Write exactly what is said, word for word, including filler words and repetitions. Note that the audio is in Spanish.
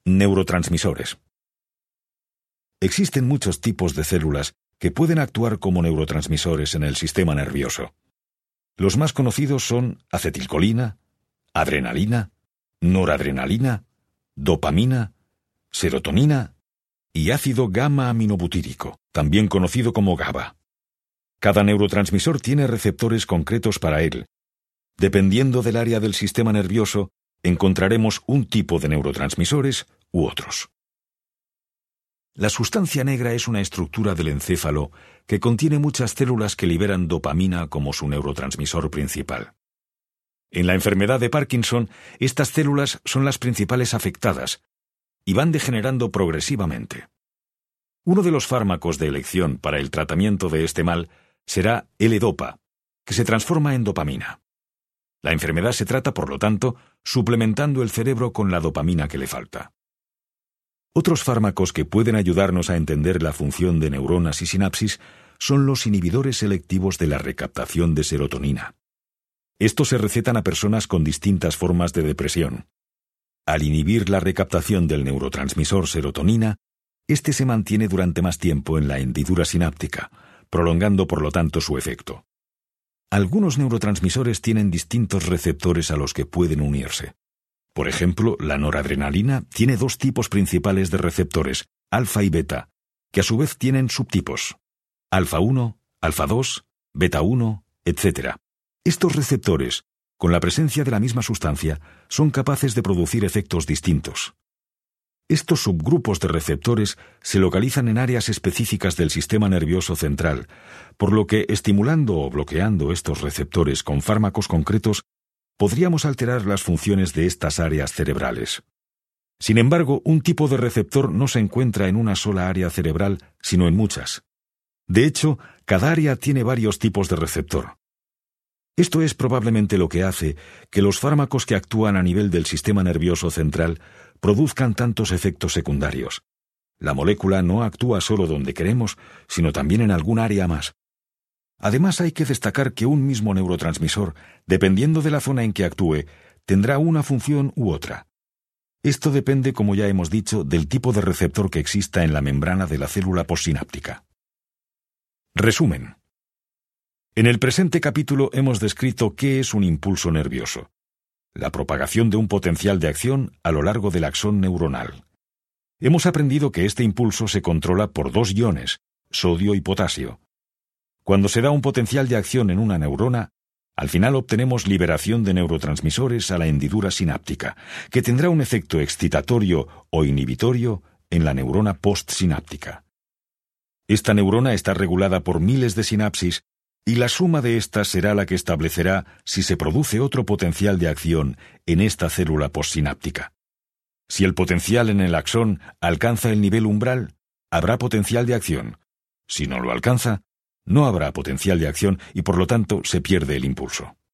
Neurotransmisores. Existen muchos tipos de células que pueden actuar como neurotransmisores en el sistema nervioso. Los más conocidos son acetilcolina, adrenalina, noradrenalina, dopamina, serotonina y ácido gamma-aminobutírico, también conocido como GABA. Cada neurotransmisor tiene receptores concretos para él. Dependiendo del área del sistema nervioso, encontraremos un tipo de neurotransmisores u otros. La sustancia negra es una estructura del encéfalo que contiene muchas células que liberan dopamina como su neurotransmisor principal. En la enfermedad de Parkinson, estas células son las principales afectadas y van degenerando progresivamente. Uno de los fármacos de elección para el tratamiento de este mal será L-Dopa, que se transforma en dopamina. La enfermedad se trata, por lo tanto, suplementando el cerebro con la dopamina que le falta. Otros fármacos que pueden ayudarnos a entender la función de neuronas y sinapsis son los inhibidores selectivos de la recaptación de serotonina. Estos se recetan a personas con distintas formas de depresión. Al inhibir la recaptación del neurotransmisor serotonina, este se mantiene durante más tiempo en la hendidura sináptica, prolongando por lo tanto su efecto. Algunos neurotransmisores tienen distintos receptores a los que pueden unirse. Por ejemplo, la noradrenalina tiene dos tipos principales de receptores, alfa y beta, que a su vez tienen subtipos, alfa uno, alfa dos, beta uno, etcétera. Estos receptores, con la presencia de la misma sustancia, son capaces de producir efectos distintos. Estos subgrupos de receptores se localizan en áreas específicas del sistema nervioso central, por lo que estimulando o bloqueando estos receptores con fármacos concretos, podríamos alterar las funciones de estas áreas cerebrales. Sin embargo, un tipo de receptor no se encuentra en una sola área cerebral, sino en muchas. De hecho, cada área tiene varios tipos de receptor. Esto es probablemente lo que hace que los fármacos que actúan a nivel del sistema nervioso central produzcan tantos efectos secundarios. La molécula no actúa solo donde queremos, sino también en algún área más. Además, hay que destacar que un mismo neurotransmisor, dependiendo de la zona en que actúe, tendrá una función u otra. Esto depende, como ya hemos dicho, del tipo de receptor que exista en la membrana de la célula postsináptica. Resumen. En el presente capítulo hemos descrito qué es un impulso nervioso: la propagación de un potencial de acción a lo largo del axón neuronal. Hemos aprendido que este impulso se controla por dos iones, sodio y potasio. Cuando se da un potencial de acción en una neurona, al final obtenemos liberación de neurotransmisores a la hendidura sináptica, que tendrá un efecto excitatorio o inhibitorio en la neurona postsináptica. Esta neurona está regulada por miles de sinapsis, y la suma de estas será la que establecerá si se produce otro potencial de acción en esta célula postsináptica. Si el potencial en el axón alcanza el nivel umbral, habrá potencial de acción. Si no lo alcanza, no habrá potencial de acción y por lo tanto se pierde el impulso.